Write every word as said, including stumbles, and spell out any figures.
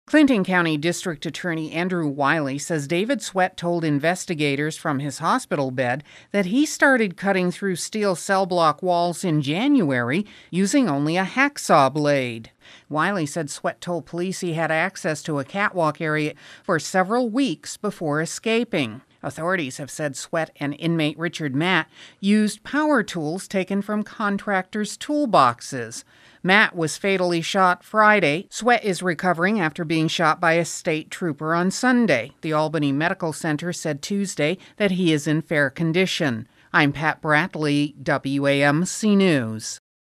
Clinton County District Attorney Andrew Wiley says David Sweat told investigators from his hospital bed that he started cutting through steel cell block walls in January using only a hacksaw blade. Wiley said Sweat told police he had access to a catwalk area for several weeks before escaping. Authorities have said Sweat and inmate Richard Matt used power tools taken from contractors' toolboxes. Matt was fatally shot Friday. Sweat is recovering after being shot by a state trooper on Sunday. The Albany Medical Center said Tuesday that he is in fair condition. I'm Pat Bradley, W A M C News.